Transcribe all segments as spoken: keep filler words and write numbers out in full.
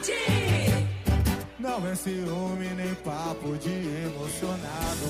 Não é ciúme nem papo de emocionado.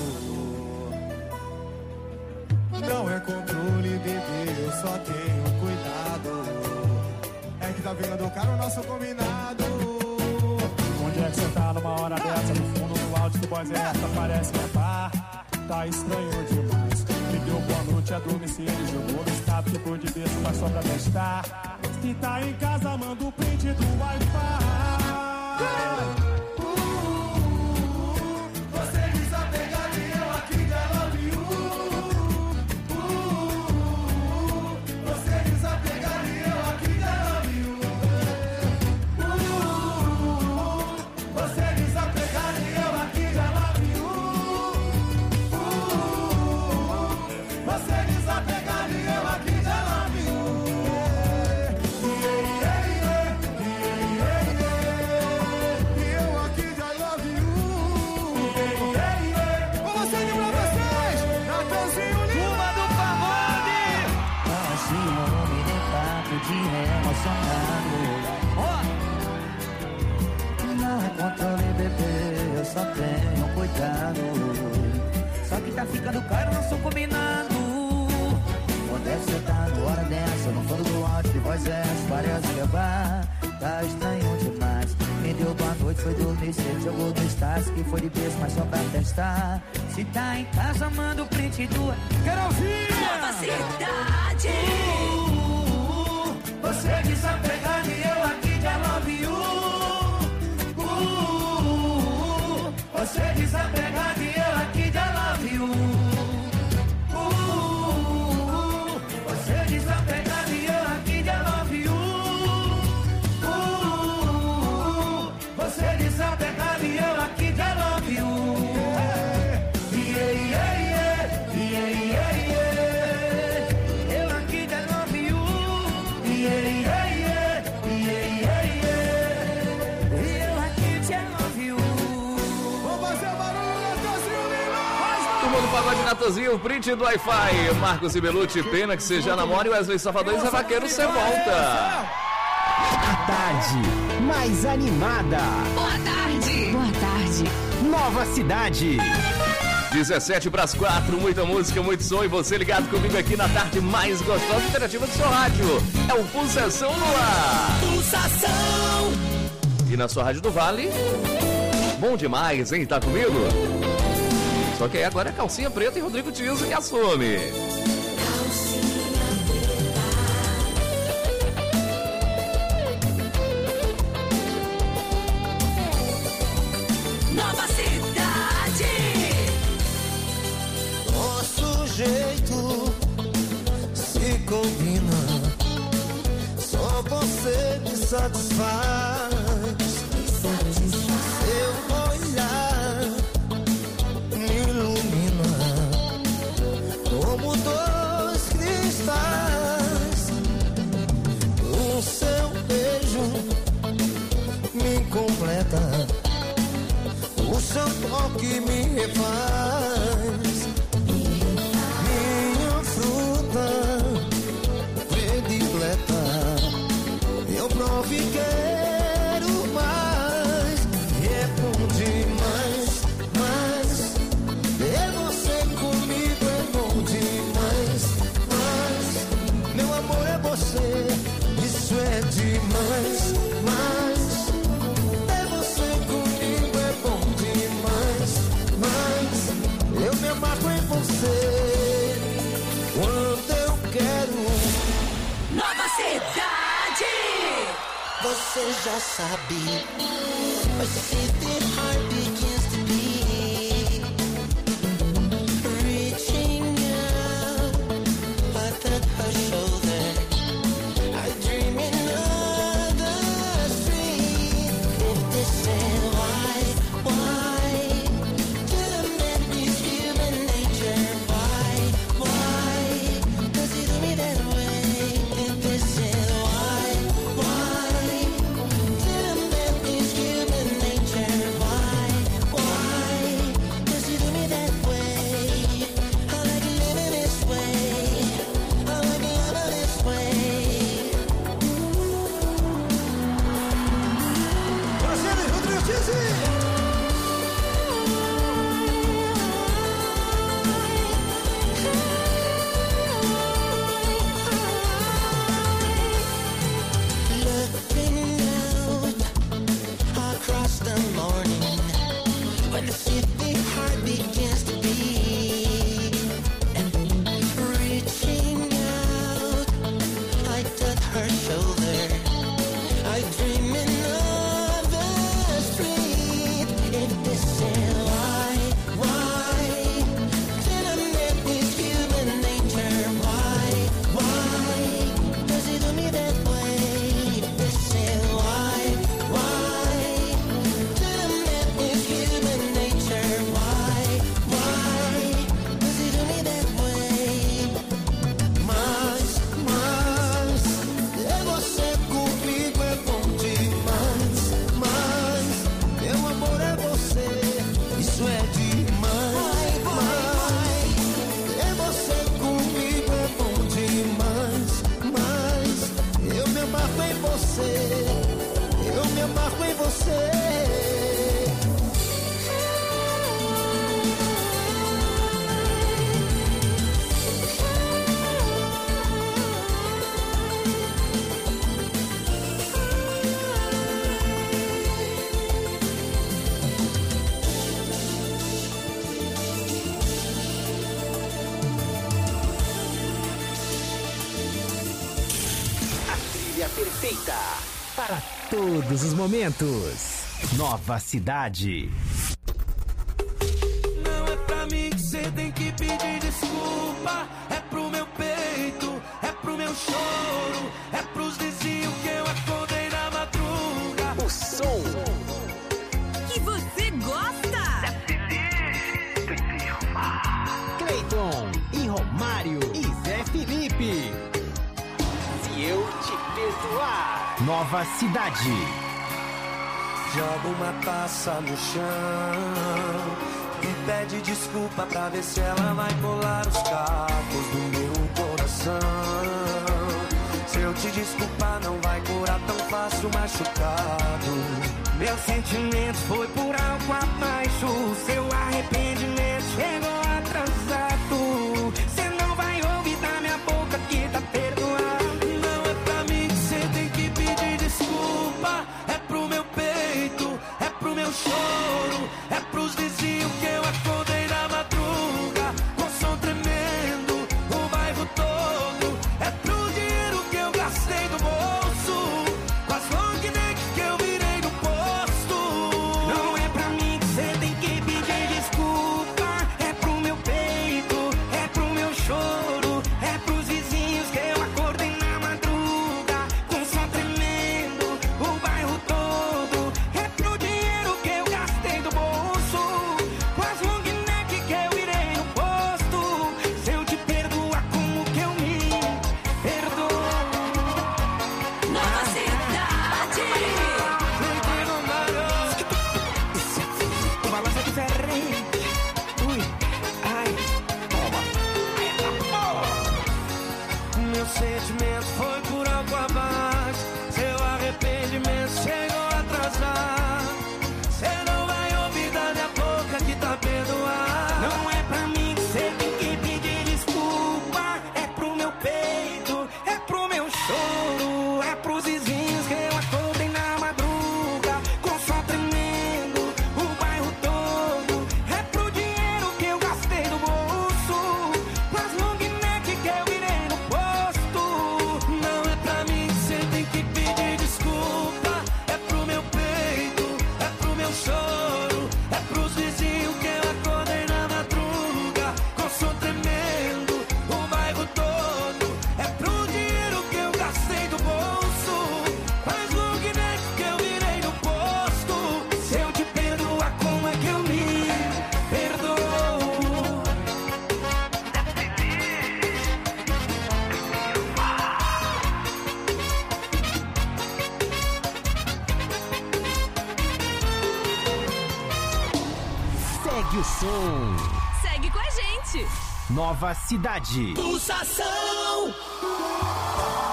Não é controle, bebê, eu só tenho cuidado. É que tá virando caro o nosso combinado. Onde é que você tá numa hora dessa? No fundo do áudio do Boys é essa, parece que é bar. Tá estranho demais. Me deu boa noite, a domicílio. Jogou no status, depois de berço, mas só pra testar. Se tá em casa, manda o print do Wi-Fi. Não é controle, bebê, eu só tenho cuidado. Só que tá ficando caro, não sou combinado. Onde é que você tá na hora dessa? No fundo do áudio de voz é essa, parece que é bar. Tá estranho demais. Quem deu boa noite foi dormir cedo, jogou no status que foi de berço, mas só pra testar. Se tá em casa, manda o print do... Quero ouvir! Nova cidade! Você desapegado e eu aqui de I love you. Uh, você desapegado e eu aqui de I love you. Uh, você desapegado e eu aqui de I love you. Uh, você desapegado e eu aqui de I love you. Yeah, yeah, yeah, yeah, yeah, yeah. Eu aqui de I love you. Yeah, yeah, yeah, yeah, yeah, yeah. Eu aqui de I love you. Vamos fazer barulho, Natanzinho Lima! Turma do Pagode Natanzinho, print do Wi-Fi. Marcos e Belucci, pena que você já namora. E Wesley Safadão e Zé Vaqueiro, você volta. A tarde mais animada. Boa tarde! Boa tarde! Nova cidade. dezessete para as quatro, muita música, muito som. E você ligado comigo aqui na tarde mais gostosa e interativa do seu rádio. É o Pulsação no ar. Pulsação! E na sua rádio do Vale. Bom demais, hein? Tá comigo? Só que aí agora é calcinha preta e Rodrigo Tiso que assume. Nova cidade! Nosso jeito se combina, só você me satisfaz. Seu olhar me ilumina como dois cristais. O seu beijo me completa, o seu toque me refaz. Minha fruta predileta, eu provo e quero mais. E é bom demais, mas ter você comigo é bom demais. Mas meu amor é você, isso é demais. Mas ter você comigo é bom demais. Mas eu me amarro em você quando eu quero. Nova cidade! Você já sabe, but see the heart begins to beat, reaching out, but at her shoulder, I dream another street. If this is why, why did I met this human nature? Why, why does he do me that way? If this is why, why did I met this human nature? Why Perfeita para todos os momentos. Nova Cidade. Não é pra mim que cê tem que pedir desculpa. É pro meu peito, é pro meu choro, é pros vizinhos que eu acordei na madruga. O som que você gosta. Cleiton e Romário e Zé Felipe. Se eu te perdoar. Nova Cidade. Joga uma taça no chão e pede desculpa pra ver se ela vai colar os cacos do meu coração. Se eu te desculpar não vai curar tão fácil machucado. Meu sentimento foi por algo abaixo. Seu arrependimento chegou atrasado. Cê não vai ouvir da minha boca que tá perdoado. Não é pra mim que cê tem que pedir desculpa. É pro meu peito, é pro meu choro, é pros vizinhos que eu acordei na madruga com som tremendo, o bairro todo. É pro dinheiro que eu gastei do bolso, com as long neck que eu virei no posto. Não é pra mim que cê tem que pedir desculpa. É pro meu peito, é pro meu choro, é pros vizinhos que eu acordei na madruga com som tremendo, o bairro todo. É pro dinheiro que eu gastei do bolso, com as long neck que eu virei no posto. Se eu te perdoar, como que eu me perdoo? Nova Cidade. O balanço é diferente. Ui, ai, toma. Meu sentimento foi por algo abaixo. Seu arrependimento chegou atrasado. Cê não vai ouvir da minha boca que tá perdoado. Não é pra mim que cê tem que pedir desculpa. É pro meu peito, é pro meu choro, é pros vizinhos que eu acordei na madruga com som tremendo, o bairro todo. É pro dinheiro que eu gastei do bolso, com as long neck que eu virei no posto. Não é pra mim que cê tem que pedir desculpa. É pro meu peito, é pro meu choro, é pros vizinhos que eu acordei na madruga com som tremendo, o bairro todo. É pro dinheiro que eu gastei do bolso, com as long neck que eu virei no posto. Se eu te perdoar, como é que eu me perdoo? segue o som. Segue com a gente. Nova Cidade. Pulsação.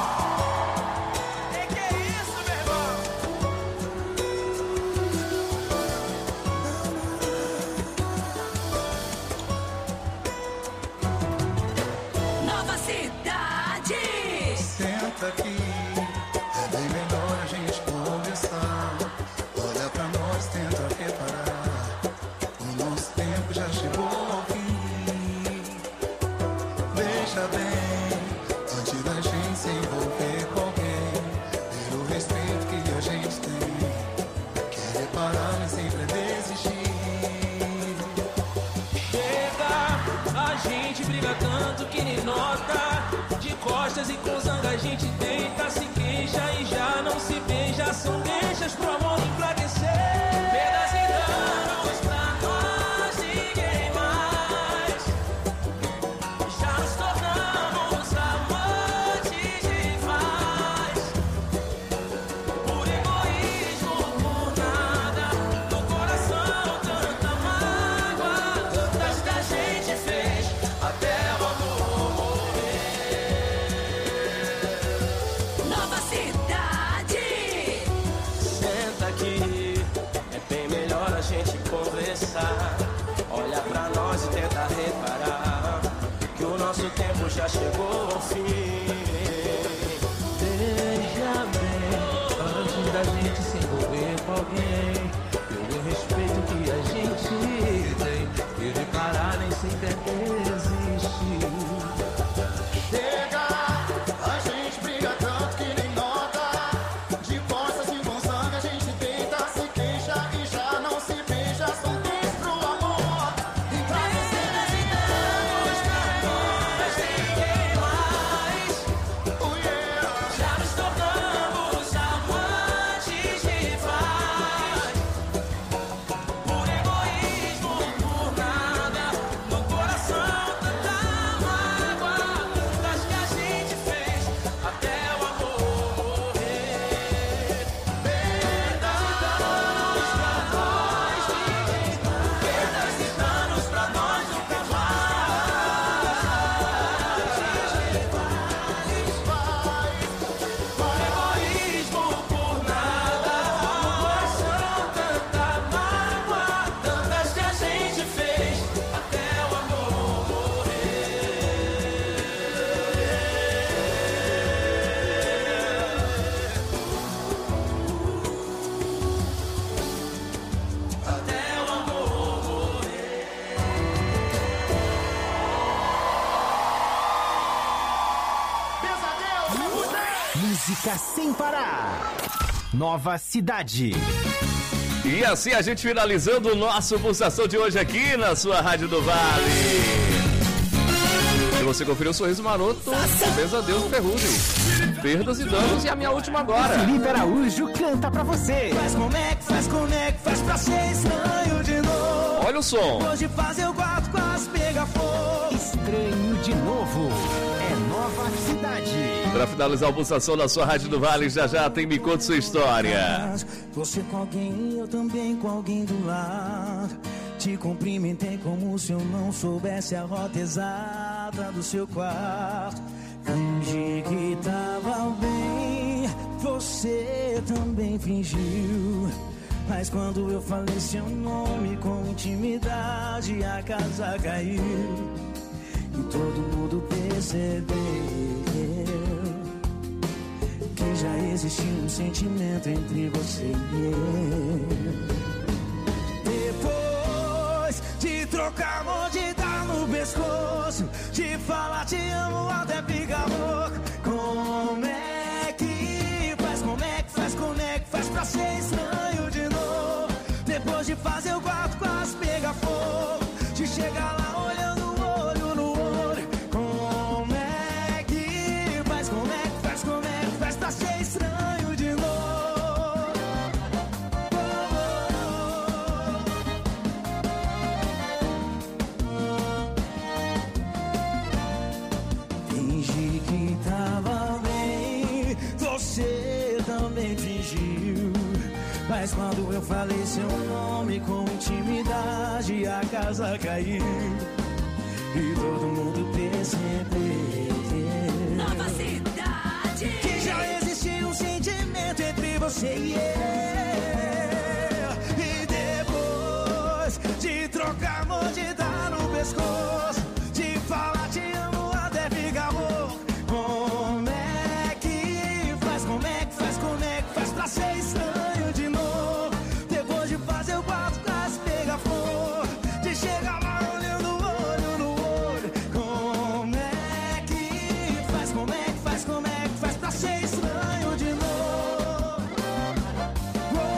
Que que é isso, meu irmão? tanto que nem nota. De costas e com zanga a gente deita, se queixa e já não se beija. São deixas pro amor enfraquecer. Perdas e danos pra nós, ninguém mais. Já nos tornamos amantes demais. Por egoísmo, por nada. No coração tanta mágoa, tantas que a gente fez até o amor morrer. Nova cidade. Senta aqui, é bem melhor a gente conversar. Olha pra nós e tenta reparar que o nosso tempo já chegou ao fim. Veja bem, antes da gente se envolver com alguém, pelo respeito que a gente tem, ele parar nem sempre existe. Chega, a gente briga tanto que nem nota. De costas e com sangue a gente deita, se queixa e já não se beija. São três pro amor e pra você Nós pra nós, ninguém mais. oh yeah. Já nos tornamos amantes rivais. Por egoísmo, por nada. No coração tanta mágoa, tantas que a gente fez até o amor morrer. Perdas e danos pra nós, ninguém mais. Perdas e danos pra nós nunca Por egoísmo, por nada. No coração tanta mágoa, tantas que a gente fez até o amor morrer. Até o amor morrer. Música sem parar. Nova cidade. E assim a gente finalizando o nosso Pulsação de hoje aqui na sua Rádio do Vale. Se você conferiu o Sorriso Maroto, Pesadelo Ferrugem, Perdas e Danos e a minha última agora. Felipe Araújo canta pra você. Faz como é que faz, como é que faz pra ser estranho de novo. Olha o som. Hoje fazer o quarto quase pega fogo. Estranho de novo. É Nova Cidade. Pra finalizar o Pulsação na sua Rádio do Vale, já já tem Me Conta Sua História. Você com alguém, eu também com alguém do lado. Te cumprimentei como se eu não soubesse a rota exata do seu quarto. Fingi que tava bem, você também fingiu. Mas quando eu falei seu nome com intimidade, a casa caiu. E todo mundo percebeu que já existia um sentimento entre você e eu. Depois de trocar amor, de dar no pescoço, de falar te amo até ficar louco. Como é que faz, como é que faz, como é que faz pra ser estranho de novo? Depois de fazer o quarto quase pegar fogo, de chegar lá olhando olho no olho. Como é que faz, como é que faz, como é que faz pra ser estranho de novo? Fingi que tava bem, você também fingiu. Mas quando eu falei seu nome com intimidade, a casa caiu. E todo mundo percebeu Nova cidade. que já existia um sentimento entre você e eu. E depois de trocar amor, de dar no pescoço, de falar te amo até ficar louco. Como é que faz, como é que faz, como é que faz pra ser estranho de novo? Depois de fazer o quarto quase pegar fogo, de chegar lá olhando olho no olho. Como é que faz, como é que faz, como é que faz pra ser estranho de novo? Oh,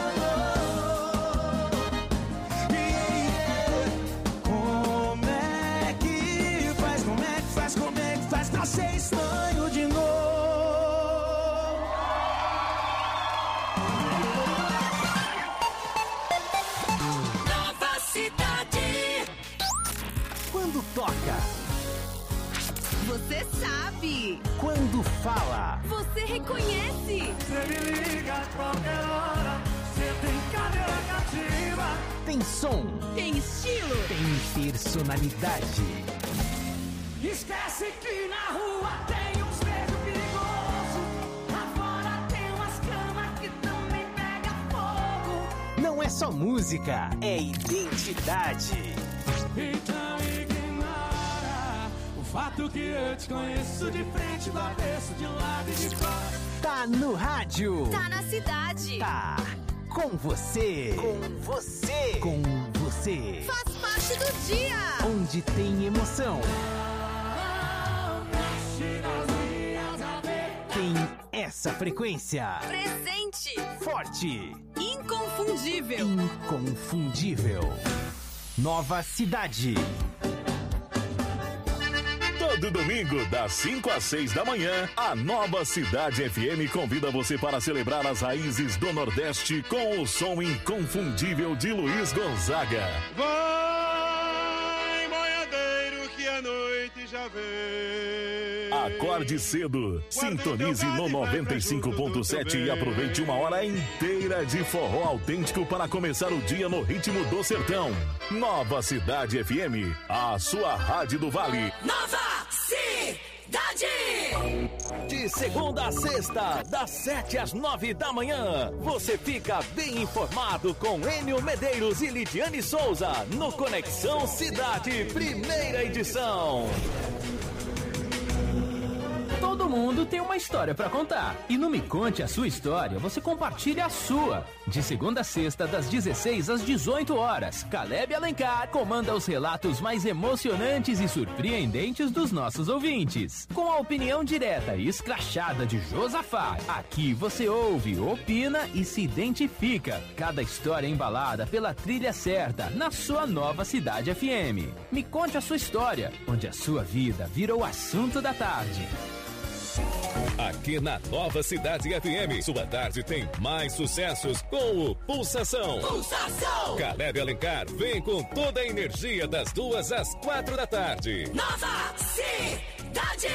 fala. Você reconhece. Você me liga a qualquer hora. Você tem cadeira cativa. Tem som, Tem estilo. tem personalidade. Esquece que na rua tem uns beijos perigosos. Lá fora tem umas camas que também pega fogo. Não é só música, é identidade. Então ignora o fato que eu te conheço de frente, do avesso, de um lado e de fora. Tá no rádio. Tá na cidade. Tá com você. Com você. Com você. Faz parte do dia. Onde tem emoção. Tem essa frequência. Presente. Forte. Inconfundível. Inconfundível. Nova Cidade. Todo domingo, das cinco às seis da manhã, a Nova Cidade F M convida você para celebrar as raízes do Nordeste com o som inconfundível de Luiz Gonzaga. Vai, boiadeiro, que a noite já vem. Acorde cedo, sintonize no noventa e cinco ponto sete e aproveite uma hora inteira de forró autêntico para começar o dia no ritmo do sertão. Nova Cidade F M, a sua rádio do Vale. Nova Cidade. De segunda a sexta, das sete às nove da manhã, você fica bem informado com Enio Medeiros e Lidiane Souza no Conexão Cidade, primeira edição. Todo mundo tem uma história pra contar. E no Me Conte a Sua História, você compartilha a sua. De segunda a sexta, das dezesseis às dezoito horas, Caleb Alencar comanda os relatos mais emocionantes e surpreendentes dos nossos ouvintes. Com a opinião direta e escrachada de Josafá, aqui você ouve, opina e se identifica. Cada história embalada pela trilha certa, na sua Nova Cidade F M. Me Conte a Sua História, onde a sua vida virou assunto da tarde. Aqui na Nova Cidade F M, sua tarde tem mais sucessos com o Pulsação. Pulsação. Caleb Alencar vem com toda a energia das duas às quatro da tarde. Nova Cidade.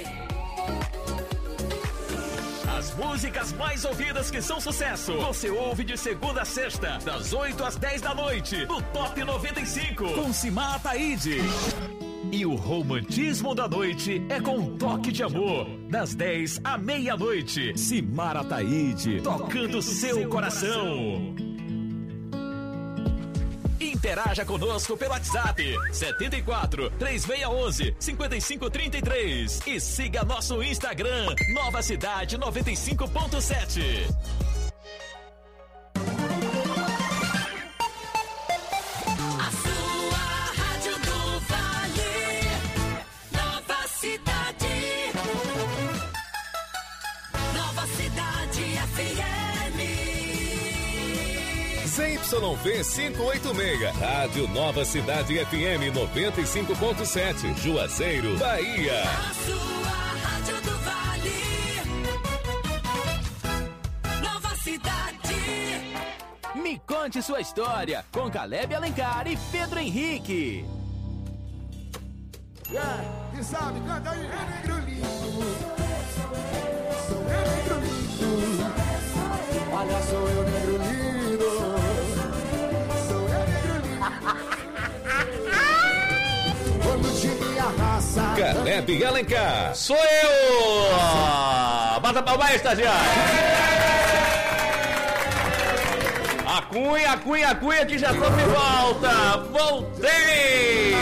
As músicas mais ouvidas que são sucesso, você ouve de segunda a sexta, das oito às dez da noite, no Top noventa e cinco, com Simar Ataíde. E o romantismo da noite é com um toque de amor, das dez à meia-noite. Simar Ataíde, tocando seu coração. Interaja conosco pelo WhatsApp setenta e quatro, três seis um um, cinco cinco três três e siga nosso Instagram Nova Cidade noventa e cinco ponto sete. Z Y V quinhentos e oitenta e seis, Rádio Nova Cidade F M noventa e cinco ponto sete, Juazeiro, Bahia. A sua rádio do Vale. Nova Cidade. Me Conte Sua História, com Caleb Alencar e Pedro Henrique. Yeah, e sabe, canta aí, é negro lindo. Sou eu, negro lindo. Olha, sou eu, negro lindo. Sou eu, negro lindo. Quando tive a raça. Caleb Alencar. Sou eu! Bata palma aí, estagiário! A Cunha, a Cunha, a Cunha que já tô de volta! Voltei!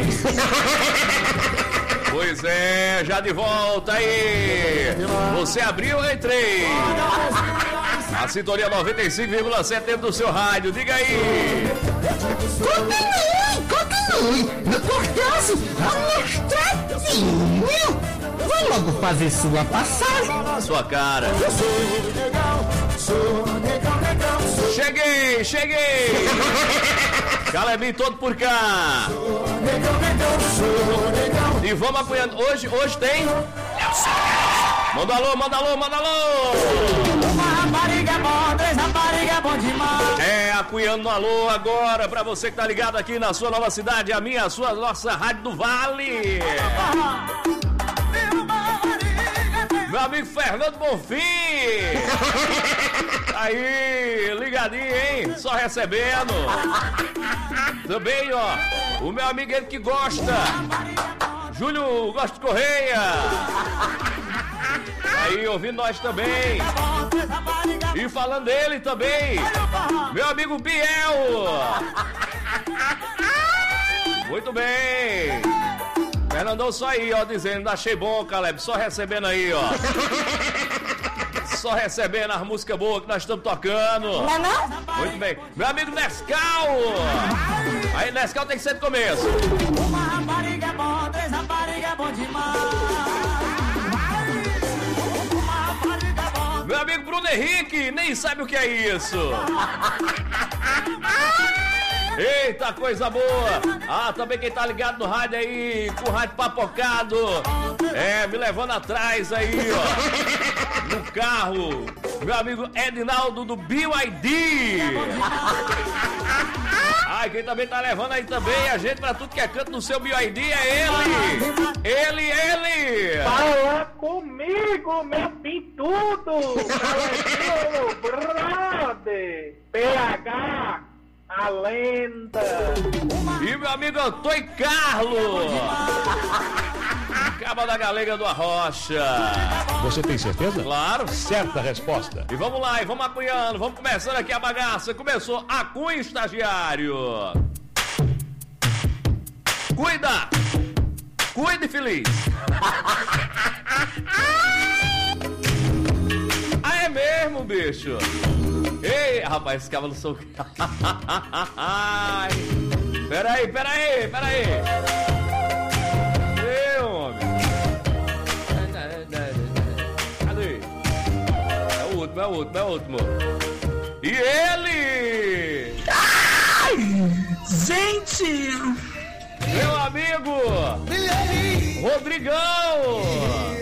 Pois é, já de volta aí! Você abriu, eu entrei! A sintonia noventa e cinco vírgula sete dentro do seu rádio, diga aí! Continue, continue! No portãozinho, amostradinho! Vai logo fazer sua passagem! Sua cara! Eu sou negão, sou negão, negão, sou. Cheguei, cheguei! Calebinho todo por cá! Sou negão, negão, sou negão. E vamos apoiando. Hoje, hoje tem. Manda alô, manda alô, manda alô! Uma rapariga é bom, três rapariga é bom demais! É, apoiando no alô agora pra você que tá ligado aqui na sua Nova Cidade, a minha, a sua, nossa Rádio do Vale! Meu amigo Fernando Bonfim. Aí, ligadinho, hein? Só recebendo. Também, ó, o meu amigo, ele que gosta. Júlio Gosto Correia. Aí, ouvindo nós também. E falando dele também, meu amigo Biel. Muito bem. Fernandão só aí, ó, dizendo, achei bom, Caleb, só recebendo aí, ó. Só recebendo as músicas boas que nós estamos tocando. Não é não? Muito bem. Meu amigo Nescau. Aí, Nescau tem que ser do começo. Uma rapariga é bom, três raparigas é bom demais. Uma rapariga é bom. Meu amigo Bruno Henrique, nem sabe o que é isso. Eita, coisa boa! Ah, também quem tá ligado no rádio aí, com o rádio papocado. É, me levando atrás aí, ó. No carro. Meu amigo Edinaldo do B Y D. Ai, quem também tá levando aí também a gente pra tudo que é canto no seu B Y D é ele. Ele, ele. Fala comigo, meu pintudo. Meu brother. P H. A lenda. E meu amigo Antônio Carlos. Caba da Galega do Arrocha. Você tem certeza? Claro. Certa resposta. E vamos lá, e vamos acunhando, vamos começando aqui a bagaça. Começou a cunha, estagiário. Cuida. Cuide, feliz. Ah, é mesmo, bicho? Ei, rapaz, esse cavalo sou. Peraí, peraí, peraí. Ei, homem. Cadê? É o último, é o último, é o último. E ele? Ai! Gente! Meu amigo! Rodrigão!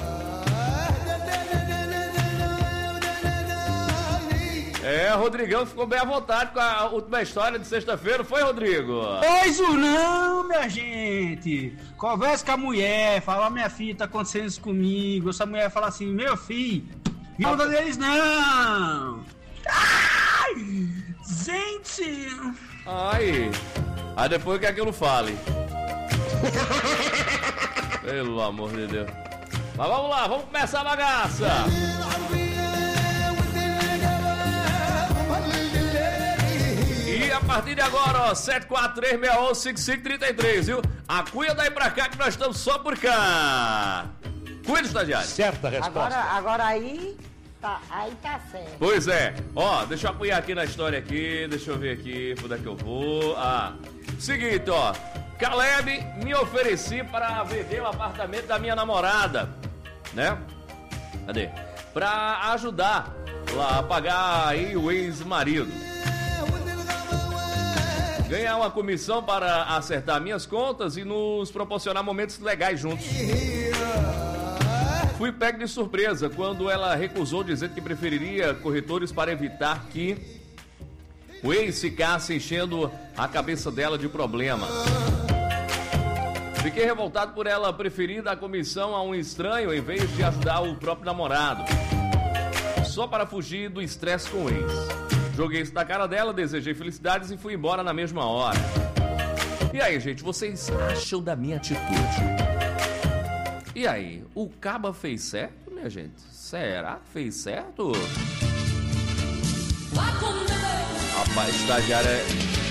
É, Rodrigão ficou bem à vontade com a última história de sexta-feira, foi, Rodrigo? Pois não, minha gente. Conversa com a mulher, fala, minha filha, tá acontecendo isso comigo. Essa mulher fala assim, meu filho, não dá deles não. Ai, gente. Ai, aí depois que aquilo fale. Pelo amor de Deus. Mas vamos lá, vamos começar a bagaça. E a partir de agora, ó, sete quatro três seis um cinco cinco três três, viu? A cuia daí pra cá que nós estamos só por cá. Cuida, estagiário. Certa resposta. Agora, agora aí, tá, aí tá certo. Pois é. Ó, deixa eu apoiar aqui na história aqui, deixa eu ver aqui, por onde é que eu vou. Ah, seguinte, ó. Caleb, me ofereci para vender o apartamento da minha namorada, né? Cadê? Pra ajudar lá a pagar aí o ex-marido. Ganhar uma comissão para acertar minhas contas e nos proporcionar momentos legais juntos. Fui pego de surpresa quando ela recusou, dizendo que preferiria corretores para evitar que o ex ficasse enchendo a cabeça dela de problema. Fiquei revoltado por ela preferir dar comissão a um estranho em vez de ajudar o próprio namorado, só para fugir do estresse com o ex. Joguei isso na cara dela, desejei felicidades e fui embora na mesma hora. E aí, gente, vocês acham da minha atitude? E aí, o Caba fez certo, minha gente? Será que fez certo? Rapaz, estagiário é...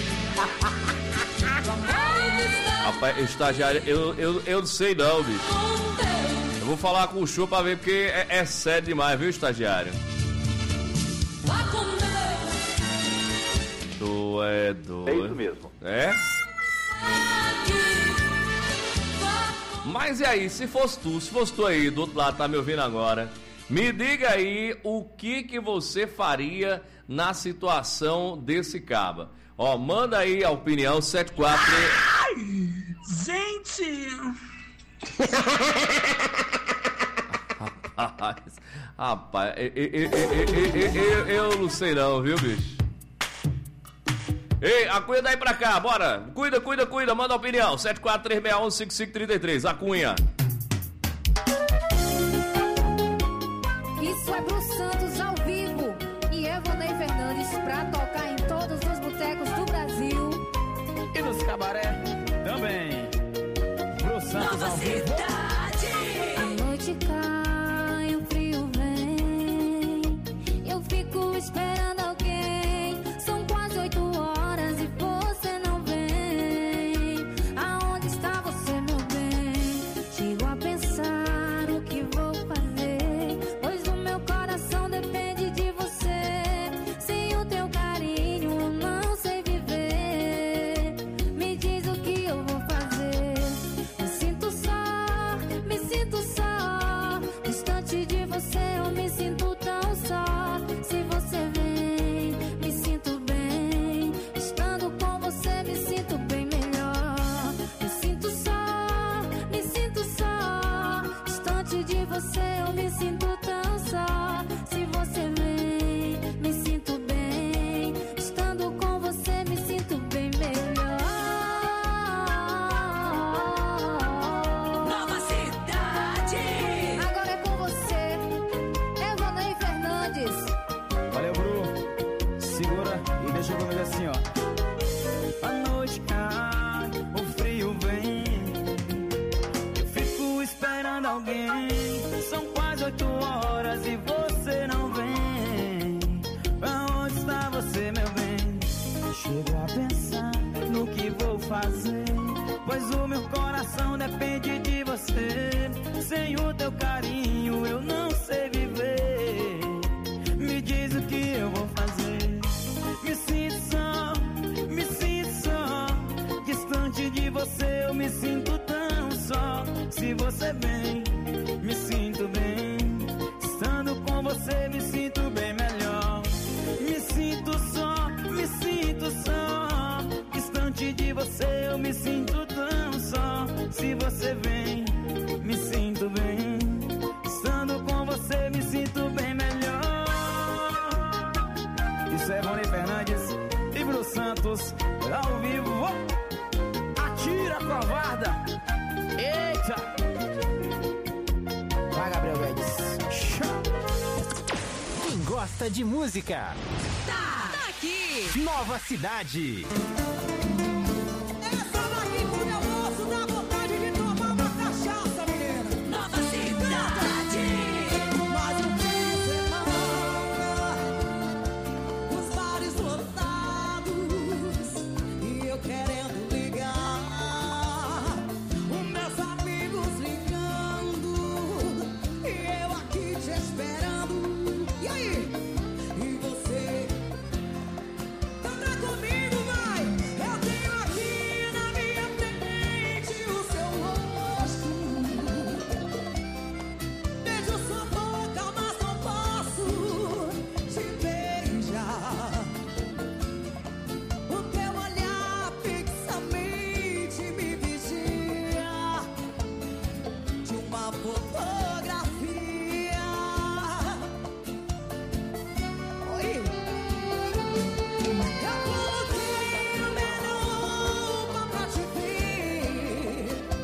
Rapaz, estagiário, eu, eu, eu não sei não, bicho. Eu vou falar com o show pra ver, porque é, é sério demais, viu, estagiário? Tu é doido. É isso mesmo. É? Mas e aí, se fosse tu, se fosse tu aí do outro lado, tá me ouvindo agora, me diga aí o que que você faria na situação desse caba. Ó, manda aí a opinião, sete quatro... Ai, gente! Rapaz, rapaz, eu, eu, eu, eu, eu não sei não, viu, bicho? Ei, a Cunha daí pra cá, bora! Cuida, cuida, cuida, manda a opinião, sete quatro três seis um cinco cinco três três, a Cunha. Deixa comigo assim, ó. A noite cai, o frio vem. Eu fico esperando alguém. São quase oito horas e você não vem. Pra onde está você, meu bem? Chego a pensar no que vou fazer, pois o meu coração depende de você. Sem o teu carinho eu não sei viver. Me diz o que eu vou fazer. Me sinto só, me sinto só. Distante de você eu me sinto tão só. Se você vem, me sinto bem. Estando com você me sinto bem melhor. Me sinto só, me sinto só. Distante de você eu me sinto tão só. Se você vem, me sinto bem. Estando com você me sinto bem melhor. Isso é Rony Fernandes e Bruno Santos ao vivo. Oh! Atira, covarda! Eita! Vai, Gabriel Guedes. Quem gosta de música? Tá, tá aqui. Nova Cidade. Essa daqui quando eu ouço dá vontade de tomar uma cachaça, menina. Nova Cidade. Mais um fim de semana, os bares lotados e eu querendo ligar, os meus amigos ligando e eu aqui te esperando. E aí? E você? Canta comigo, vai! Eu tenho aqui na minha frente o seu rosto. Beijo sua boca, mas não posso te beijar. O teu olhar fixamente me vigia de uma fotografia. Oi! Eu coloquei a melhor roupa pra te ver.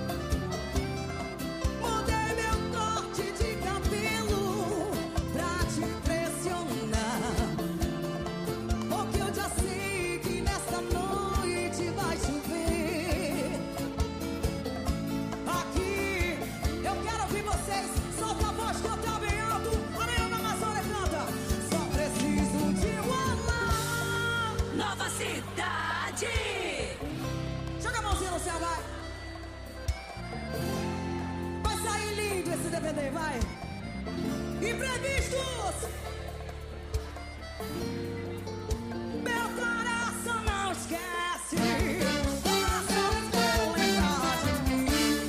Mudei meu corte de cabelo pra te impressionar. Porque eu já sei que nessa noite vai chover. Aqui eu quero ouvir vocês. Solta a voz que eu tô bem alto. Amanhã na Amazônia canta. Só preciso de um amor. Nova Cidade. Joga a mãozinha no céu, vai. Vai sair lindo esse D V D, vai. Imprevistos. Meu coração não esquece. Faça o seu lembrar de mim.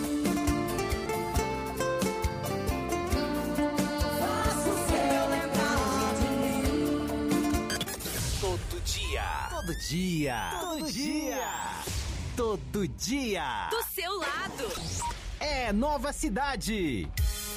Faça o seu lembrar de mim. Todo dia. Todo dia. Todo dia. Todo dia. Do seu lado. É Nova Cidade.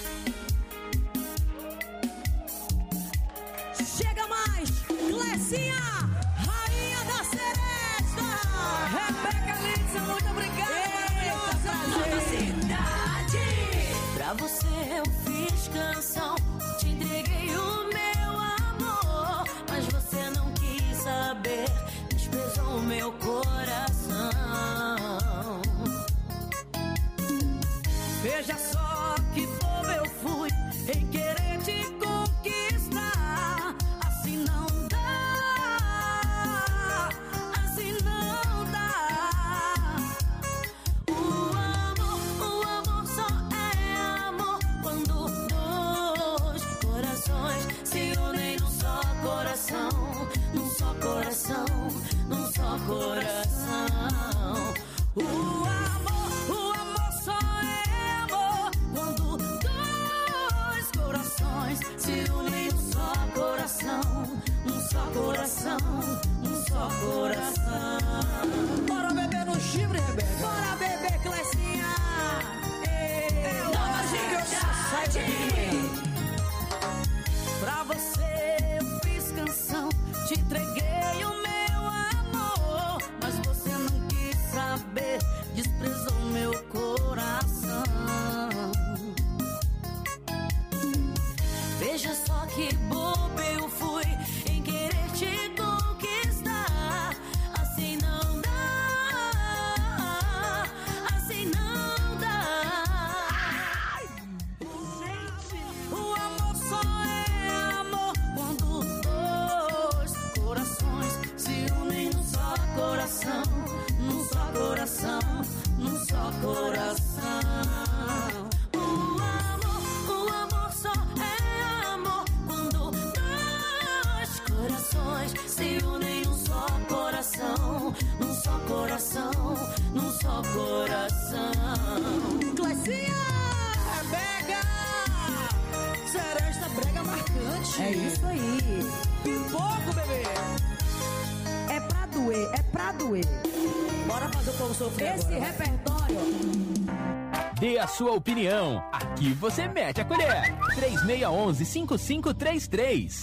Chega mais, Clecinha, rainha da seresta. Rebeca Lidson, muito obrigada, maravilhosa. Nova Cidade. Pra você eu fiz canção, te entreguei o meu amor, mas você não quis saber, desprezou o meu coração. Veja só que bobo eu fui em querer te conquistar. Assim não dá, assim não dá. O amor, o amor só é amor quando doer. Bora fazer o povo sofrer. Esse agora, repertório. Dê a sua opinião. Aqui você mete a colher. três seis um um, cinco cinco três três.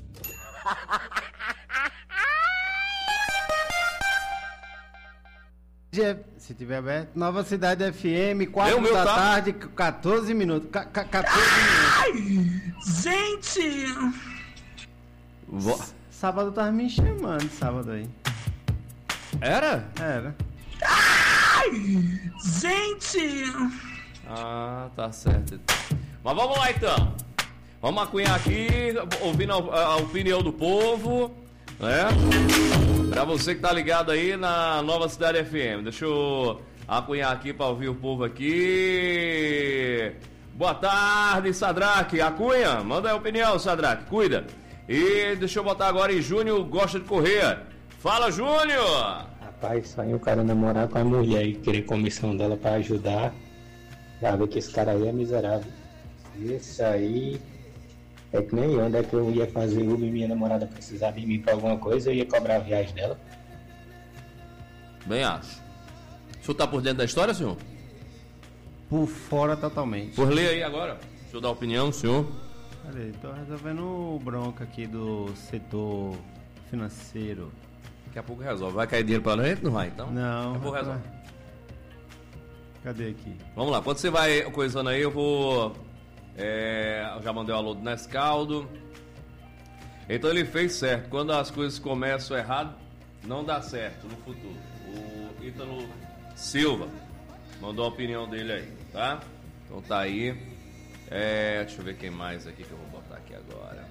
Se tiver aberto, Nova Cidade F M, quatro meu da tá- tarde, quatorze minutos. Ca- ca- quatorze Ai, minutos. gente! Vo- Sábado tava me chamando, sábado aí. Era? Era. Ai, gente! Ah, tá certo. Mas vamos lá então. Vamos acunhar aqui, ouvindo a, a opinião do povo, né? Pra você que tá ligado aí na Nova Cidade F M. Deixa eu acunhar aqui pra ouvir o povo aqui. Boa tarde, Sadraque. Acunha, manda aí a opinião, Sadraque. Cuida. E deixa eu botar agora em Júnior Gosta de Correr. Fala, Júnior! Rapaz, só aí o cara namorar com a mulher e querer comissão dela pra ajudar. Já vê que esse cara aí é miserável. Esse aí é que nem eu, onde é que eu ia fazer Uber e minha namorada precisar de mim pra alguma coisa, eu ia cobrar a viagem dela. Bem acho. O senhor tá por dentro da história, senhor? Por fora totalmente. Por ler aí agora. Deixa eu dar a opinião, senhor. Peraí, tô resolvendo o bronca aqui do setor financeiro. Daqui a pouco resolve. Vai cair dinheiro pra gente? Não vai, então? Não. Daqui a pouco rapaz. resolve. Cadê aqui? Vamos lá, quando você vai coisando aí, eu vou... É, eu já mandei o alô do Nescaldo. Então ele fez certo. Quando as coisas começam errado, não dá certo no futuro. O Ítalo Silva mandou a opinião dele aí, tá? Então tá aí. É, deixa eu ver quem mais aqui que eu vou botar aqui agora.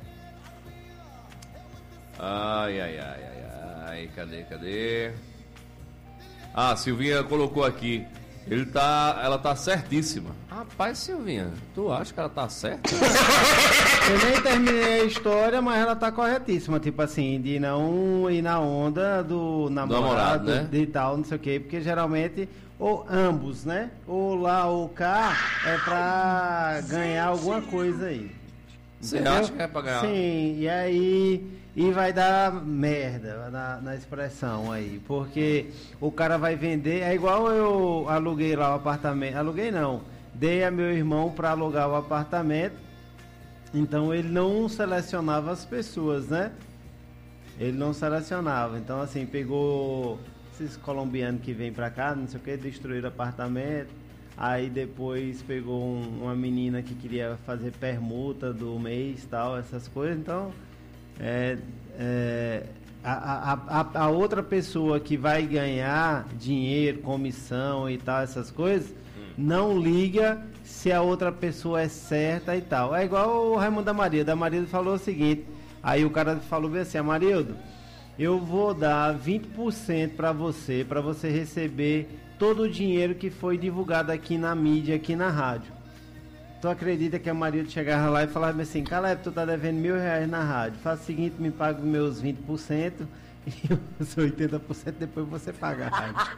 Ai, ai, ai, ai, ai. Cadê, cadê? Ah, Silvinha colocou aqui. Ele tá, ela tá certíssima. Rapaz, Silvinha, tu acha que ela tá certa? Eu nem terminei a história, mas ela tá corretíssima. Tipo assim, de não ir na onda do namorado, namorado, né? de tal, não sei o quê. Porque geralmente, ou ambos, né? Ou lá ou cá, é pra ganhar alguma coisa aí. Você Entendeu? acha que é pra ganhar? Sim, e aí... E vai dar merda na, na expressão aí, porque o cara vai vender, é igual eu aluguei lá o apartamento, aluguei não, dei a meu irmão para alugar o apartamento, então ele não selecionava as pessoas, né? Ele não selecionava, então assim, pegou esses colombianos que vêm pra cá, não sei o que, destruíram o apartamento, aí depois pegou um, uma menina que queria fazer permuta do mês, tal, essas coisas, então... É, é, a, a, a, a outra pessoa que vai ganhar dinheiro, comissão e tal, essas coisas, hum. não liga se a outra pessoa é certa e tal. É igual o Raimundo da Maria. Da Maria falou o seguinte, aí o cara falou bem assim, Amarildo, eu vou dar vinte por cento para você, para você receber todo o dinheiro que foi divulgado aqui na mídia, aqui na rádio. Tu acredita que a Maria chegava lá e falava assim, Caleb, tu tá devendo mil reais na rádio, faz o seguinte, me paga os meus vinte por cento e os oitenta por cento depois você paga a rádio.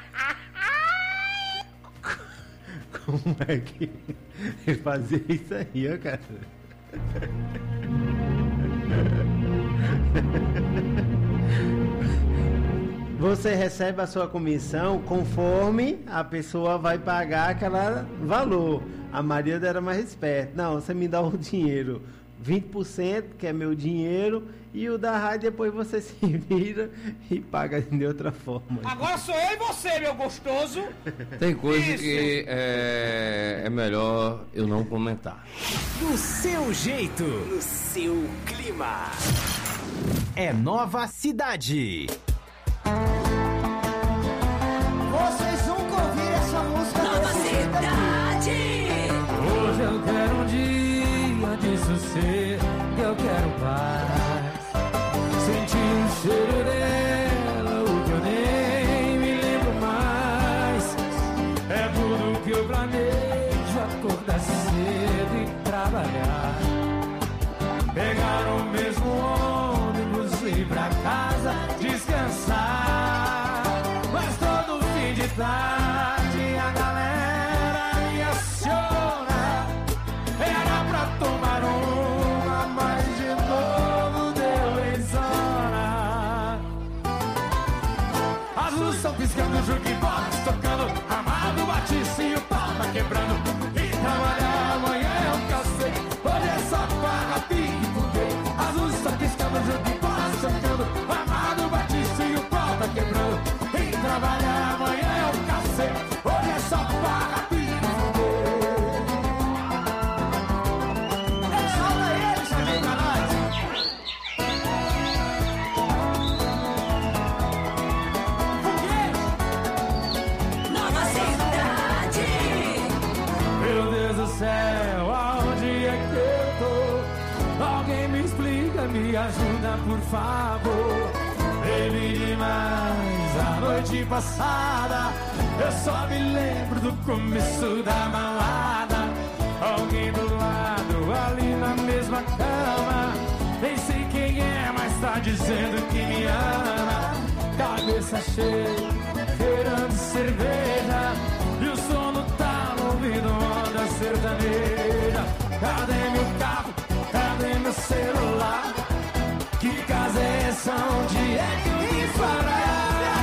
Como é que ele fazia isso aí, ó, cara? Você recebe a sua comissão conforme a pessoa vai pagar aquele valor. A Maria era mais esperta. Não, você me dá o dinheiro, vinte por cento, que é meu dinheiro, e o da rádio depois você se vira e paga de outra forma. Agora sou eu e você, meu gostoso. Tem coisa Isso. que é, é melhor eu não comentar. Do seu jeito, no seu clima. É Nova Cidade. Vocês nunca ouviram essa música Nova Cidade. Hoje eu quero um dia de sossego, eu quero paz. Sentir o cheiro dela, o que eu nem me lembro mais. É tudo que eu planejo, acordar cedo e trabalhar. Pegar o mesmo ônibus e ir pra casa descansar. Mas todo fim de tarde a galera me aciona. Era pra tomar uma, mas de novo deu em zona. Azul só piscando, jukebox tocando, amarrado, batice e o pau tá quebrando. E trabalhar amanhã é um cacete, hoje é só farra, pique, fuder. Azul só piscando, jukebox tocando, amarrado, batice e o pau tá quebrando. E trabalhar amanhã é um cacete, hoje é só farra, pique, fuder. Solta ele, chamei pra nós. Nova cidade. Meu Deus do céu, aonde é que eu tô? Alguém me explica, me ajuda, por favor. Bebi demais a noite passada, eu só me lembro do começo da balada. Alguém do lado, ali na mesma cama, nem sei quem é, mas tá dizendo que me ama. Cabeça cheia, cheirando cerveja, e o sono tá ouvindo onda sertaneja. Cadê meu carro? Cadê meu celular? Que casa é essa? Onde é que eu vim parar?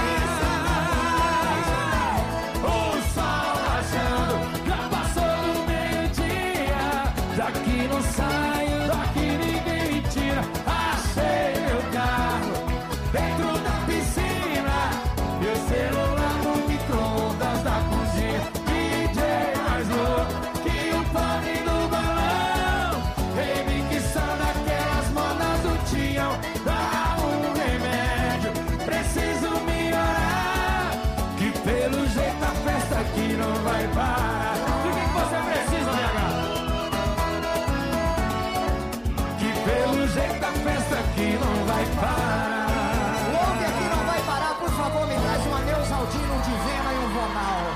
O sol rachando, já passou do meio-dia. Daqui não saio, daqui ninguém me tira. Achei meu carro dentro da piscina e o celular no micro-ondas da cozinha. D J mais louco que o pole do balão, remixando daquelas modas do Tião. Dá um remédio, preciso melhorar, que pelo jeito a festa aqui não vai parar. O que você precisa, minha gata? Que pelo jeito a festa aqui não vai parar. O homem aqui não vai parar, por favor, me traz uma Neusaldina, um Divena e um Vonal.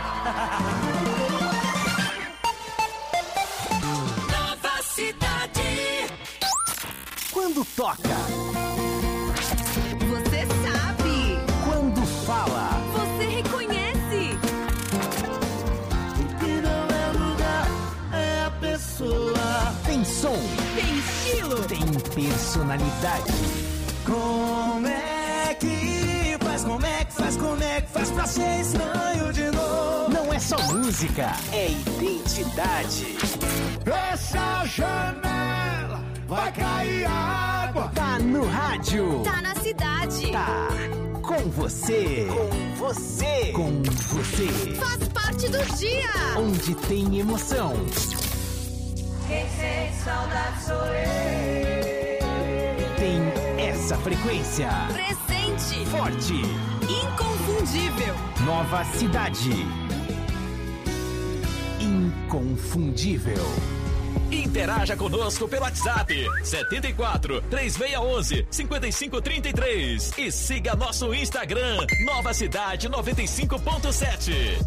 Nova cidade. Quando toca, Você sabe. quando fala, Você reconhece. que não é lugar, é a pessoa. Tem som, Tem estilo. tem personalidade. Como é que faz, como é que faz, como é que faz pra ser estranho de novo? Não é só música, é identidade. Fecha a janela, vai cair água. Tá no rádio. Tá na cidade. Tá com você. Com você. Com você. Faz parte do dia. Onde tem emoção. Quem sente saudade sou eu. Tem essa frequência. Presente. Forte. Inconfundível. Nova cidade. Inconfundível. Interaja conosco pelo WhatsApp setenta e quatro, três seis um um, cinco cinco três três e siga nosso Instagram Nova Cidade noventa e cinco ponto sete.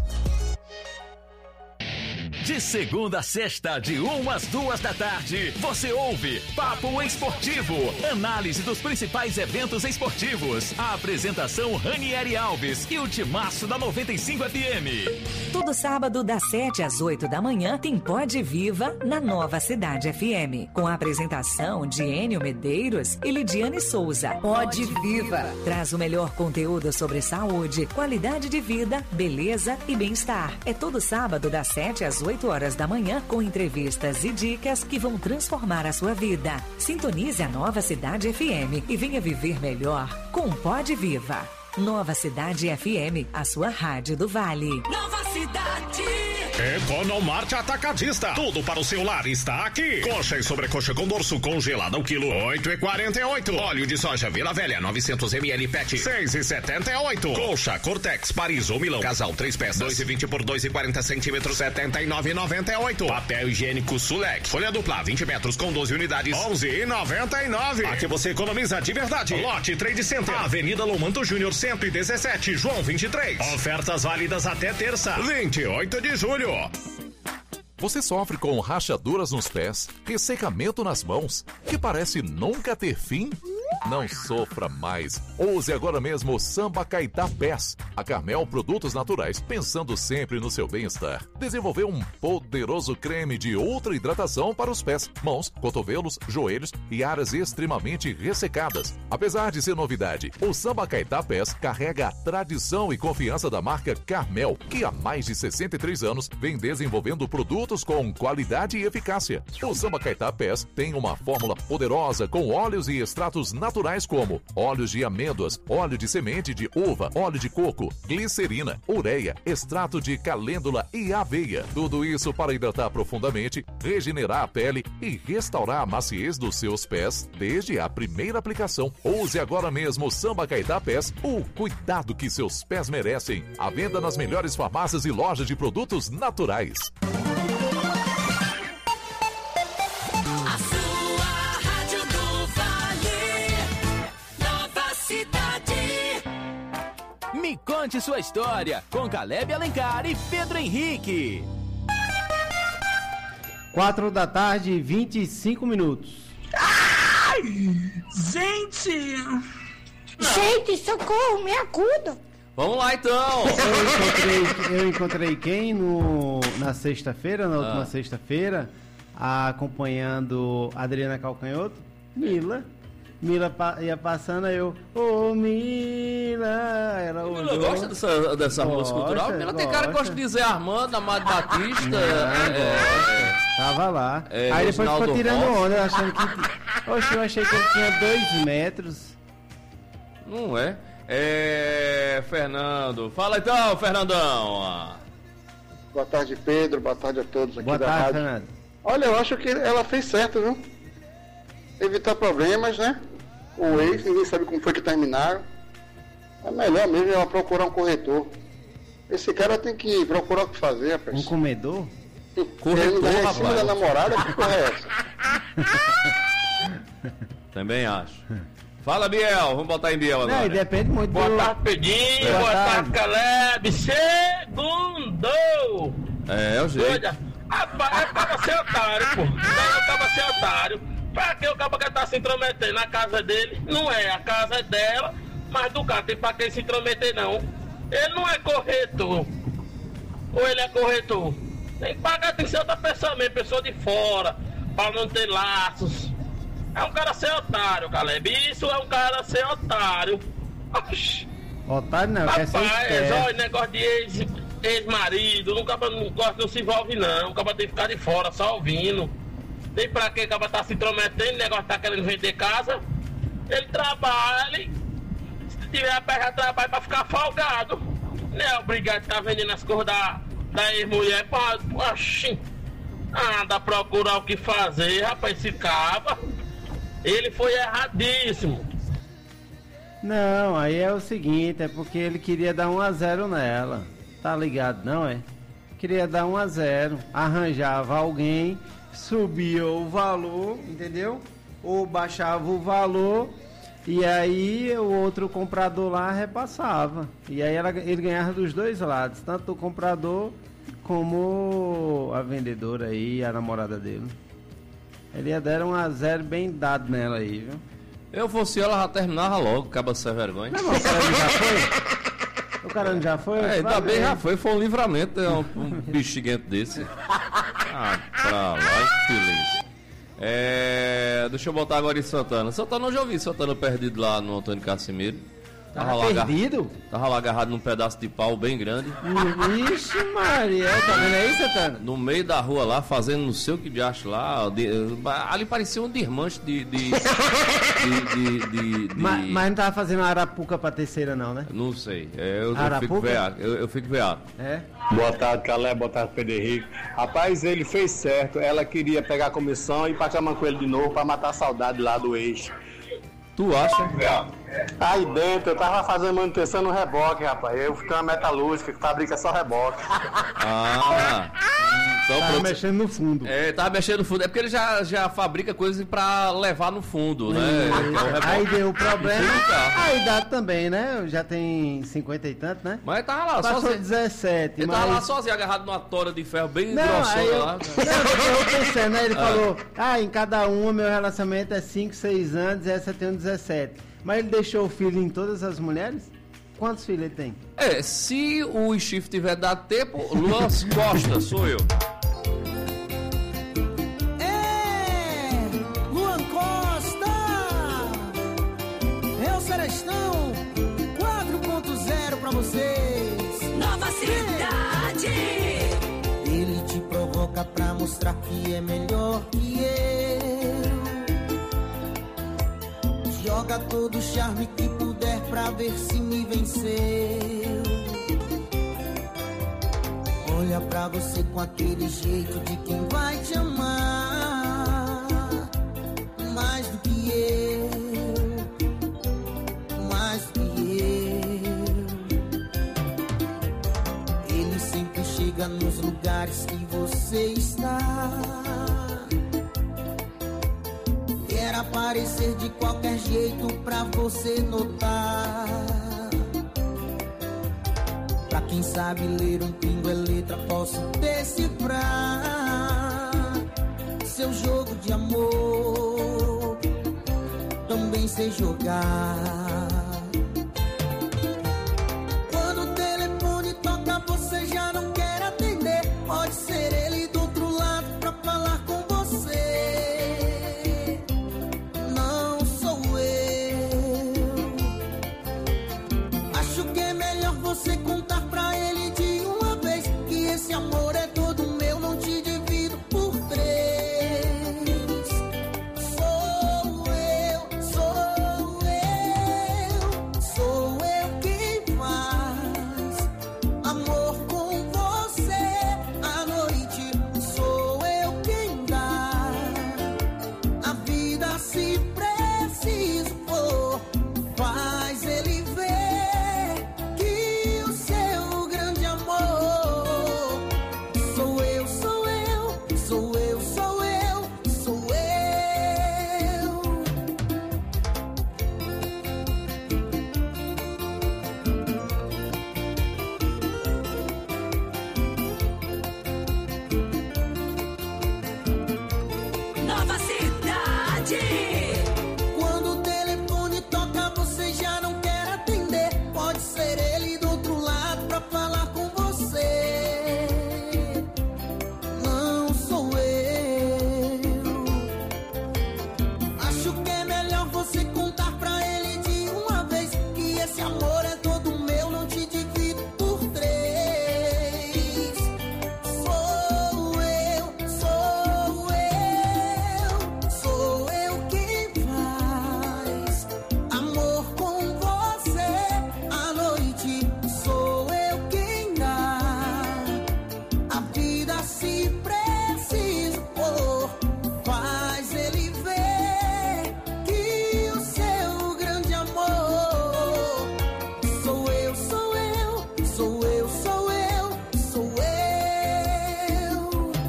De segunda a sexta, de uma às duas da tarde, você ouve Papo Esportivo, análise dos principais eventos esportivos. A apresentação Ranieri Alves e o timaço da noventa e cinco F M. Todo sábado, das sete às oito da manhã, tem Pode Viva na Nova Cidade F M, com a apresentação de Enio Medeiros e Lidiane Souza. Pode Viva traz o melhor conteúdo sobre saúde, qualidade de vida, beleza e bem-estar. É todo sábado, das sete às oito horas da manhã, com entrevistas e dicas que vão transformar a sua vida. Sintonize a Nova Cidade F M e venha viver melhor com Pode Viva. Nova Cidade F M, a sua rádio do Vale. Nova cidade. Economarte Atacadista. Tudo para o seu lar está aqui. Coxa e sobrecoxa com dorso congelada ao quilo oito e quarenta e oito. Óleo de soja Vila Velha novecentos mililitros P E T seis e setenta e oito. Colcha Cortex Paris ou Milão Casal três peças dois e vinte por dois e quarenta centímetros setenta e nove e noventa e oito. Papel higiênico Sulec folha dupla vinte metros com doze unidades onze e noventa e nove. Aqui você economiza de verdade. Lote Trade Center Avenida Lomanto Júnior cento e dezessete João vinte e três. Ofertas válidas até terça vinte e oito de julho. Você sofre com rachaduras nos pés, ressecamento nas mãos, que parece nunca ter fim? Não sofra mais. Use agora mesmo o Samba Caetá Pés. A Carmel Produtos Naturais, pensando sempre no seu bem-estar, desenvolveu um poderoso creme de ultra hidratação para os pés, mãos, cotovelos, joelhos e áreas extremamente ressecadas. Apesar de ser novidade, o Samba Caetá Pés carrega a tradição e confiança da marca Carmel, que há mais de sessenta e três anos vem desenvolvendo produtos com qualidade e eficácia. O Samba Caetá Pés tem uma fórmula poderosa com óleos e extratos naturais como óleos de amêndoas, óleo de semente de uva, óleo de coco, glicerina, ureia, extrato de calêndula e aveia. Tudo isso para hidratar profundamente, regenerar a pele e restaurar a maciez dos seus pés desde a primeira aplicação. Use agora mesmo o Samba Caetá Pés, o cuidado que seus pés merecem. À venda nas melhores farmácias e lojas de produtos naturais. A sua Rádio do Vale, Nova Cidade. Me conte sua história com Caleb Alencar e Pedro Henrique. Quatro da tarde, vinte e cinco minutos. Ai, gente! Gente, socorro, me acuda. Vamos lá então! Eu encontrei, eu encontrei quem no, na sexta-feira, na última Ah. sexta-feira, acompanhando a Adriana Calcanhoto? Mila. Mila pa- ia passando, aí eu, ô Mila, ela Mila olhou. gosta dessa, dessa música Gosta, cultural? Mila tem cara que gosta de dizer Armando, Amado Batista. Não, é, Tava lá. É, aí depois Reginaldo ficou tirando Rossi. onda, achando que. Oxe, eu achei que ele tinha dois metros. Não é? É. Fernando. Fala então, Fernandão. Boa tarde, Pedro. Boa tarde a todos aqui Boa da tarde, rádio. Fernando. Olha, eu acho que ela fez certo, viu? Evitar problemas, né? O ex, ninguém sabe como foi que terminaram. É melhor mesmo ela procurar um corretor. Esse cara tem que procurar o que fazer, rapaz. Um comedor? Corretor, Ele em cima rapaz. da namorada, que porra é essa? Também acho. Fala, Biel. Vamos botar em Biel Não, agora. e depende muito Boa do... tarde, Pedinho. Boa Boa, tarde. tarde, Caleb. Segundo! É, é o jeito. Olha, rapaz, é pra ser otário, pô. Não é pra ser otário. Pra que o cara quer tá se intrometendo na casa dele? Não é, a casa é dela, mas do cara tem pra quem se intrometer, não. Ele não é corretor. Ou ele é corretor? Tem que pagar atenção da pessoa mesmo, pessoa de fora, pra não ter laços. É um cara ser otário, Caleb. Isso é um cara ser otário. Oxi. Otário não, quer ser Rapaz, esperto. olha, negócio de ex, ex-marido, nunca não gosta, não se envolve não, o cara tem que ficar de fora, só ouvindo. Tem pra que o cara tá se intrometendo, o negócio tá querendo vender casa, ele trabalha, ele, se tiver a peça, trabalha pra ficar folgado. Não é obrigado a estar vendendo as coisas da, da ex-mulher, pra, oxi, anda procurar o que fazer, rapaz, esse caba, ele foi erradíssimo. Não, aí é o seguinte, é porque ele queria dar um a zero nela. Tá ligado, não é? Queria dar um a zero, arranjava alguém, subia o valor, entendeu? Ou baixava o valor e aí o outro comprador lá repassava. E aí ela, ele ganhava dos dois lados, tanto o comprador como a vendedora aí, a namorada dele. Ele ia dar um a zero bem dado nela aí, viu? Eu fosse ela, já terminava logo, acaba sem vergonha. Não, mas o cara não já foi? O cara não já foi? É, ainda Vai bem ver. já foi, foi um livramento, é um, um bexiguento desse. Ah, pra lá, infeliz. É, deixa eu botar agora em Santana. Santana, eu já ouvi Santana perdido lá no Antônio Casimiro. Tava lá agarra- perdido? Tava lá agarrado num pedaço de pau bem grande. Ixi, Maria, tá vendo aí, Santana? No meio da rua lá, fazendo não sei o que de acho lá. de- ali parecia um desmanche de. de, de, de, de- de- Mas, mas não tava fazendo arapuca pra terceira, não, né? Não sei. É, eu, eu fico Arapuca? veado. Eu, eu fico veado. É? Boa tarde, Calé, boa tarde, Pedro Henrique. Rapaz, ele fez certo. Ela queria pegar a comissão e ir pra cama com ele de novo pra matar a saudade lá do ex. Tu acha? Aí dentro, eu tava fazendo manutenção no reboque, rapaz. Eu fiquei uma metalúrgica que fabrica só reboque. Ah! Então, Tava pronto. mexendo no fundo. É, tava mexendo no fundo. É porque ele já, já fabrica coisas pra levar no fundo, né? Que é o reboque. Aí deu o problema. Tem um carro. A idade também, né? Já tem cinquenta e tanto, né? Mas ele tava lá Passou sozinho. dezessete. Ele mas... tava lá sozinho, agarrado numa tora de ferro bem Não, aí grossona eu, lá. não, eu pensando, né? Ele Ah. falou, ah, em cada uma meu relacionamento é cinco, seis anos e essa tem dezessete. Mas ele deixou o filho em todas as mulheres? Quantos filhos ele tem? É, se o chifre tiver dado tempo, Luan Costa, sou eu. vocês. Nova Cidade. Ele te provoca pra mostrar que é melhor que eu. Joga todo o charme que puder pra ver se me venceu. Olha pra você com aquele jeito de quem vai te amar mais do que eu, mais do que eu. Ele sempre chega nos lugares que você está. Quer aparecer de qualquer jeito pra você notar. Pra quem sabe ler um pingo é letra, posso decifrar seu jogo de amor, também sei jogar. Quando o telefone toca, você já não quer atender. Pode ser ele do outro lado pra falar com você. Não sou eu. Acho que é melhor você contar pra ele de uma vez que esse amor é todo meu, não te divido por três. Sou eu, sou eu, sou eu quem faz amor com você à noite. Sou eu quem dá a vida se preciso for. Faz ele ver que o seu grande amor sou eu, sou eu, sou eu, sou eu, sou eu. Nova Cidade. Quando o telefone toca, você já não quer atender. Pode ser ele do outro lado pra falar com você. Não sou eu. Acho que é melhor você contar pra ele de uma vez que esse amor é todo meu, não te divido por três. Sou eu, sou eu, sou eu quem faz amor com você à noite. Sou eu quem dá a vida se preciso for. Faz ele ver que o seu grande amor sou eu, sou eu, sou eu, sou eu, sou eu.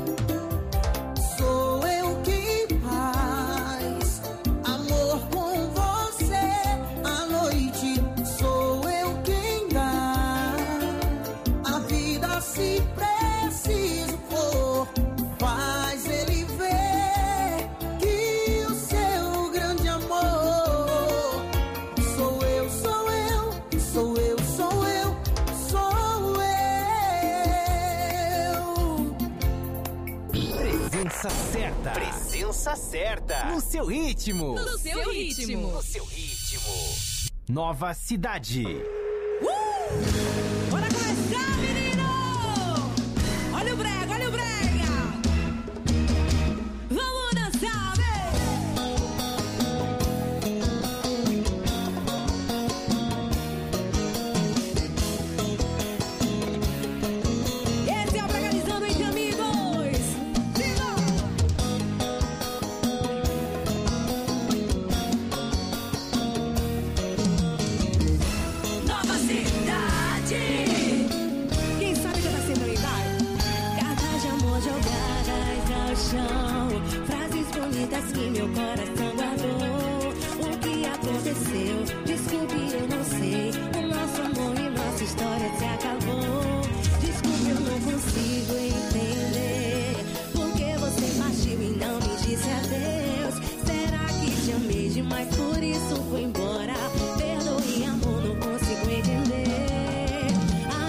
Sou eu quem faz amor com você à noite. Sou eu quem dá a vida se preciso for. Faz ele ver que o seu grande amor sou eu, sou eu, sou eu, sou eu, sou eu. Presença certa. Presença certa. No seu ritmo. No seu ritmo. No seu ritmo. Nova Cidade. Bora começar, menino! Olha o brega, olha o brega! Vamos dançar, vem! Esse é o Bregalizando entre amigos! Viva! Nova Cidade. Quem sabe já tá sendo aí, vai! Cartas de amor jogadas ao chão, frases bonitas que meu coração guardou. O que aconteceu? Desculpe, eu não sei. O nosso amor e nossa história se acabou. Desculpe, eu não consigo entender porque você partiu e não me disse adeus. Será que te amei demais, por isso fui embora? Perdoe, amor, não consigo entender.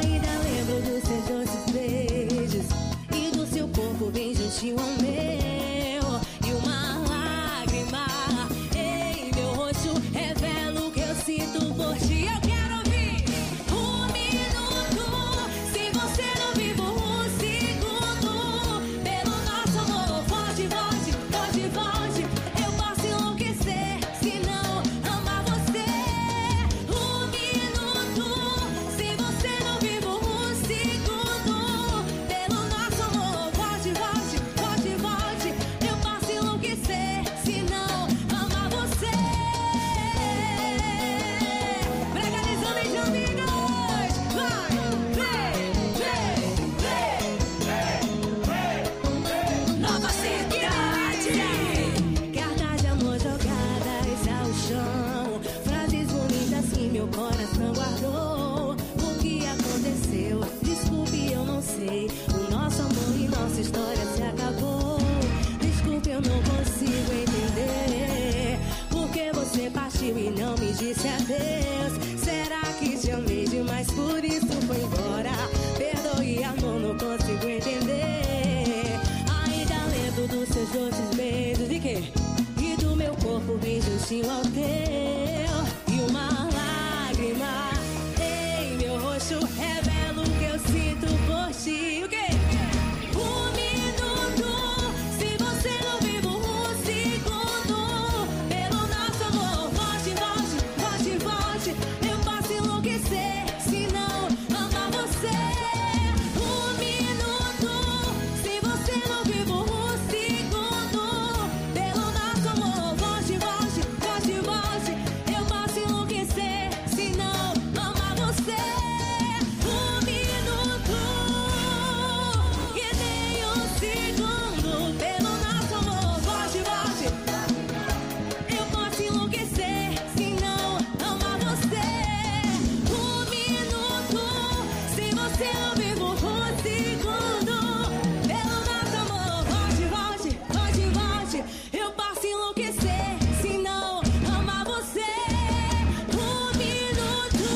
tiloteu e uma lágrima em meu rosto revela o que eu sinto por ti. O quê? Um minuto, se você não vive um segundo, pelo nosso amor, volte, volte, volte, volte. Eu posso enlouquecer se não amar você. Um minuto, se você não vive um segundo, pelo nosso amor, volte, volte, volte, volte. Eu posso enlouquecer se não amar você. Um minuto, e nem um segundo, pelo nosso amor, volte, volte. Eu posso enlouquecer se não amar você. Um minuto, se você não vive um segundo, pelo nosso amor, volte, volte, volte, volte. Eu posso enlouquecer se não amar você. Um minuto.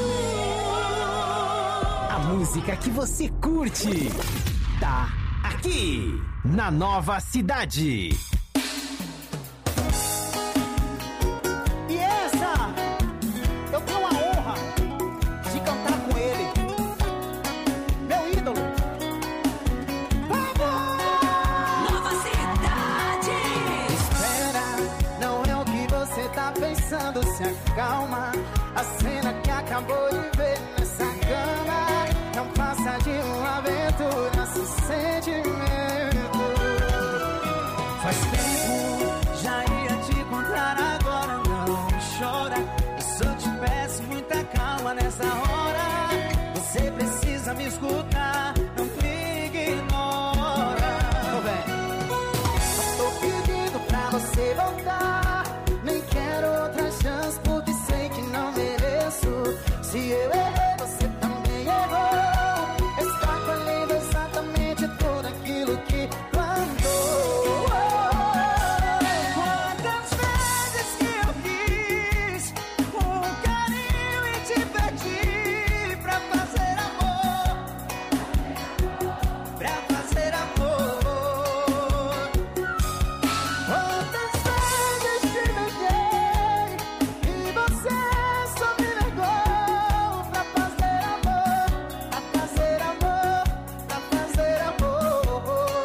A música que você curte tá aqui na Nova Cidade. E essa, eu tenho a honra de cantar com ele, meu ídolo. Nova Cidade. Espera, não é o que você tá pensando, se acalma. A cena que acabou de ver nessa cama não passa de uma aventura, sem sentimento. Faz tempo, já ia te encontrar, agora não chora. Eu só te peço muita calma nessa hora. Você precisa me escutar, não me ignora. Tô bem. Só tô pedindo pra você voltar. Nem quero outra chance porque sei que não mereço. Se eu errei, você também errou. Está colhendo exatamente tudo aquilo que plantou. Quantas vezes que eu quis com carinho e te pedi pra fazer amor, pra fazer amor. Quantas vezes te beijei e você só me negou pra fazer amor, pra fazer amor, pra fazer amor.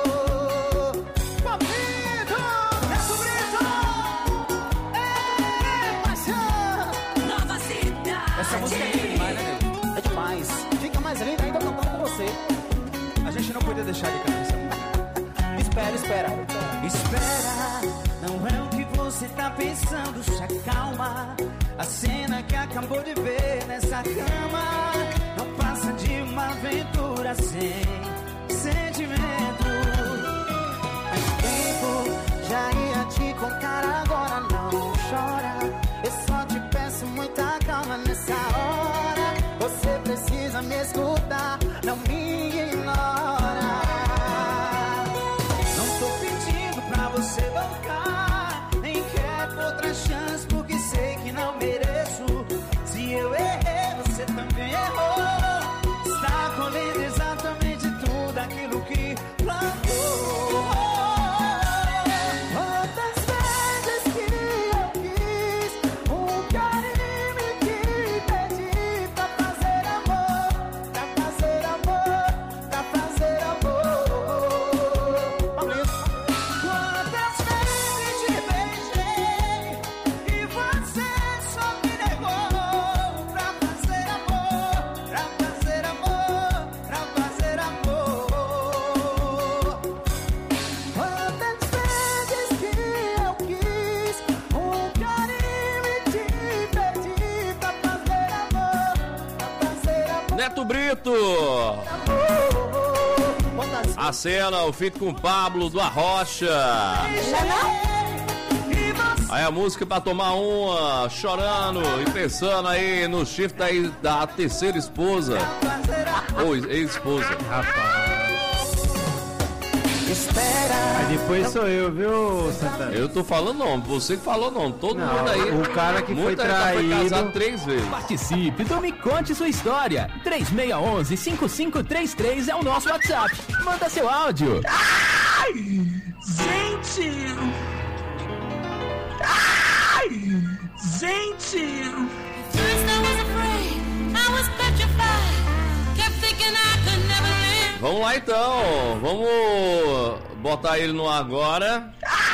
Papito, Neto Brito, é paixão. Nova Cidade. Essa música é linda demais, né, nego? É demais. Fica mais linda ainda cantando com você. A gente não podia deixar de cantar essa música. Espera, espera. Espera, não é o que você tá pensando, se acalma. A cena que acabou de ver nessa cama não passa de uma aventura sem sentimento. Faz tempo, já ia te contar, agora não chora. Eu só te peço muita calma nessa hora. Você precisa me escutar, não me ignora. Não tô pedindo pra você voltar, nem quero outra chance porque sei que não mereço. Se eu errei, você também errou. Está colhendo exatamente tudo aquilo que plantou. Quantas vezes que eu quis um carinho e te pedi pra fazer amor, pra fazer amor, pra fazer amor. Quantas vezes te beijei e você só me negou pra fazer amor, pra fazer amor, pra fazer amor. Quantas vezes que eu quis um carinho e te pedi pra fazer amor, pra fazer amor. Neto Brito. A cena, o feat com o Pablo do Arrocha. Aí a música pra tomar uma, chorando e pensando aí no shift aí da terceira esposa. Ou ex-esposa. Rapaz. Aí depois sou eu, viu, Santana? Eu tô falando não, você que falou não, todo Não, mundo aí. o cara que foi Muita gente traído- foi casado três vezes. Participe do Me Conte Sua História. três seis um um, cinco cinco três três é o nosso WhatsApp. Manda seu áudio. Ai, gente! Ai! Gente! Vamos lá então, vamos botar ele no agora.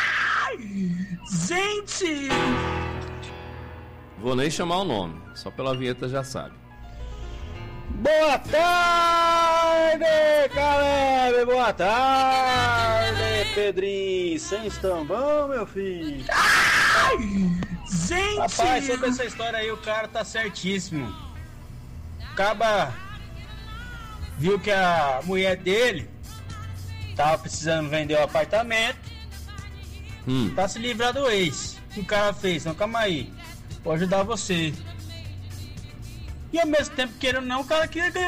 Gente! Vou nem chamar o nome, só pela vinheta já sabe. Boa tarde, Caleb! Boa tarde, Pedrinho! Vocês estão bom, meu filho? Gente! Rapaz, sobre essa história aí, o cara tá certíssimo. Acaba viu que a mulher dele tava precisando vender o apartamento hum. pra se livrar do ex. O que o cara fez? Não, calma aí, vou ajudar você. E ao mesmo tempo, querendo ou não, o cara queria ganhar